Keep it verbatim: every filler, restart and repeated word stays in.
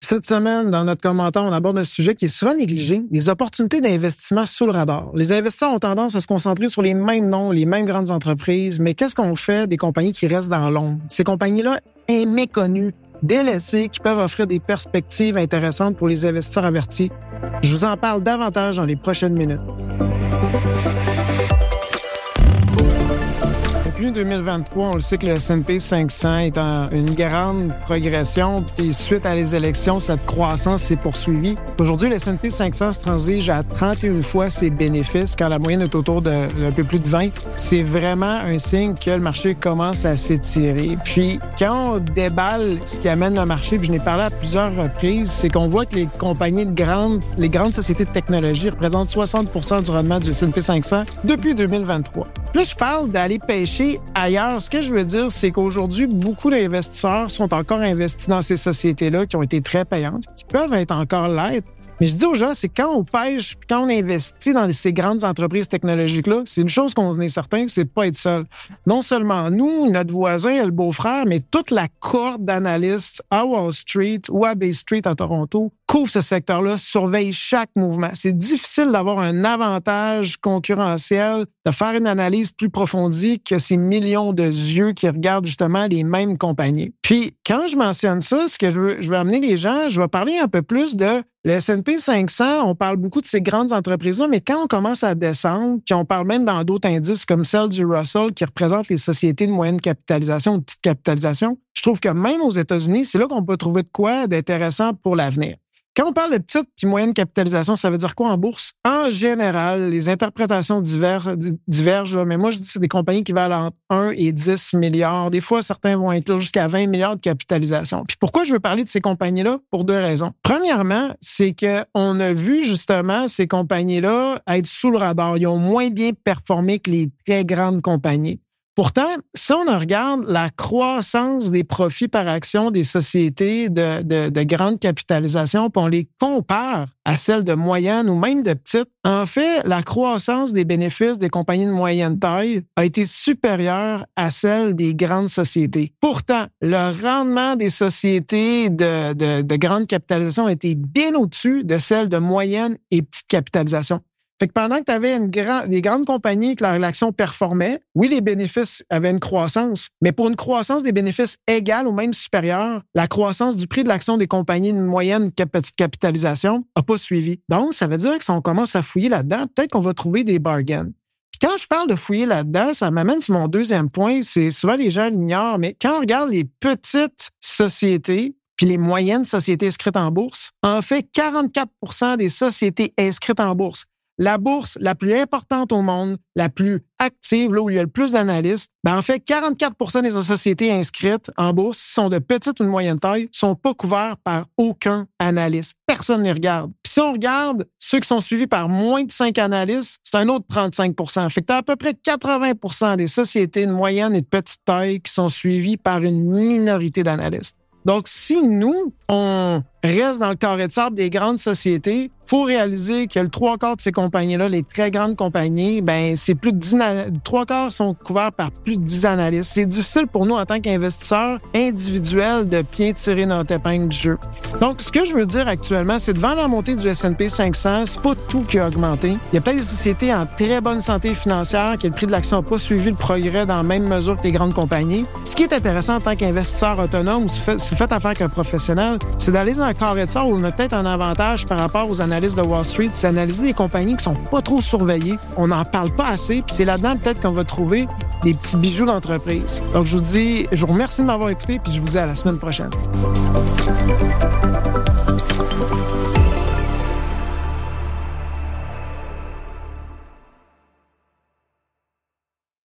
Cette semaine, dans notre commentaire, on aborde un sujet qui est souvent négligé, les opportunités d'investissement sous le radar. Les investisseurs ont tendance à se concentrer sur les mêmes noms, les mêmes grandes entreprises, mais qu'est-ce qu'on fait des compagnies qui restent dans l'ombre? Ces compagnies-là, méconnues, délaissées, qui peuvent offrir des perspectives intéressantes pour les investisseurs avertis. Je vous en parle davantage dans les prochaines minutes. Depuis deux mille vingt-trois, on le sait que le S and P cinq cents est en une grande progression, puis suite à les élections, cette croissance s'est poursuivie. Aujourd'hui, le S and P cinq cents se transige à trente et une fois ses bénéfices, quand la moyenne est autour de un peu plus de vingt. C'est vraiment un signe que le marché commence à s'étirer. Puis, quand on déballe ce qui amène le marché, puis je n'ai parlé à plusieurs reprises, c'est qu'on voit que les compagnies de grandes, les grandes sociétés de technologie représentent soixante pour cent du rendement du S and P cinq cents depuis deux mille vingt-trois. Là, je parle d'aller pêcher ailleurs. Ce que je veux dire, c'est qu'aujourd'hui, beaucoup d'investisseurs sont encore investis dans ces sociétés-là qui ont été très payantes, qui peuvent être encore l'être. Mais je dis aux gens, c'est quand on pêche, quand on investit dans ces grandes entreprises technologiques-là, c'est une chose qu'on est certain, c'est de pas être seul. Non seulement nous, notre voisin, le beau-frère, mais toute la cohorte d'analystes à Wall Street ou à Bay Street à Toronto couvre ce secteur-là, surveille chaque mouvement. C'est difficile d'avoir un avantage concurrentiel, de faire une analyse plus approfondie que ces millions de yeux qui regardent justement les mêmes compagnies. Puis, quand je mentionne ça, ce que je veux, je veux amener les gens, je vais parler un peu plus de le S and P cinq cents, on parle beaucoup de ces grandes entreprises-là, mais quand on commence à descendre, puis on parle même dans d'autres indices comme celle du Russell qui représente les sociétés de moyenne capitalisation ou de petite capitalisation, je trouve que même aux États-Unis, c'est là qu'on peut trouver de quoi d'intéressant pour l'avenir. Quand on parle de petite puis moyenne capitalisation, ça veut dire quoi en bourse? En général, les interprétations divergent, divergent là, mais moi, je dis que c'est des compagnies qui valent entre un et dix milliards. Des fois, certains vont inclure jusqu'à vingt milliards de capitalisation. Puis pourquoi je veux parler de ces compagnies-là? Pour deux raisons. Premièrement, c'est qu'on a vu justement ces compagnies-là être sous le radar. Ils ont moins bien performé que les très grandes compagnies. Pourtant, si on regarde la croissance des profits par action des sociétés de, de, de grande capitalisation, puis on les compare à celles de moyenne ou même de petite, en fait, la croissance des bénéfices des compagnies de moyenne taille a été supérieure à celle des grandes sociétés. Pourtant, le rendement des sociétés de, de, de grande capitalisation a été bien au-dessus de celles de moyenne et petite capitalisation. Fait que pendant que tu avais une grand, des grandes compagnies que leur action performait, oui, les bénéfices avaient une croissance, mais pour une croissance des bénéfices égale ou même supérieure, la croissance du prix de l'action des compagnies de moyenne et petite capitalisation n'a pas suivi. Donc, ça veut dire que si on commence à fouiller là-dedans, peut-être qu'on va trouver des bargains. Puis quand je parle de fouiller là-dedans, ça m'amène sur mon deuxième point, c'est souvent les gens l'ignorent, mais quand on regarde les petites sociétés, puis les moyennes sociétés inscrites en bourse, en fait, quarante-quatre pour cent des sociétés inscrites en bourse, la bourse la plus importante au monde, la plus active, là où il y a le plus d'analystes, ben en fait, quarante-quatre pour cent des sociétés inscrites en bourse, qui sont de petite ou de moyenne taille, sont pas couverts par aucun analyste. Personne ne les regarde. Puis si on regarde ceux qui sont suivis par moins de cinq analystes, c'est un autre trente-cinq pour cent. Fait que tu as à peu près quatre-vingts pour cent des sociétés de moyenne et de petite taille qui sont suivies par une minorité d'analystes. Donc, si nous, on reste dans le carré de sable des grandes sociétés, il faut réaliser que le trois quarts de ces compagnies-là, les très grandes compagnies, ben c'est plus de dix, trois quarts sont couverts par plus de dix analystes. C'est difficile pour nous, en tant qu'investisseurs individuels, de bien tirer notre épingle du jeu. Donc, ce que je veux dire actuellement, c'est devant la montée du S and P cinq cents, c'est pas tout qui a augmenté. Il y a peut-être des sociétés en très bonne santé financière que le prix de l'action n'a pas suivi le progrès dans la même mesure que les grandes compagnies. Ce qui est intéressant en tant qu'investisseur autonome ou si vous faites affaire avec un professionnel, c'est d'aller dans un carré de sable où on a peut-être un avantage par rapport aux analystes de Wall Street, c'est d'analyser des compagnies qui sont pas trop surveillées. On n'en parle pas assez, puis c'est là-dedans peut-être qu'on va trouver des petits bijoux d'entreprise. Donc, je vous dis, je vous remercie de m'avoir écouté, puis je vous dis à la semaine prochaine.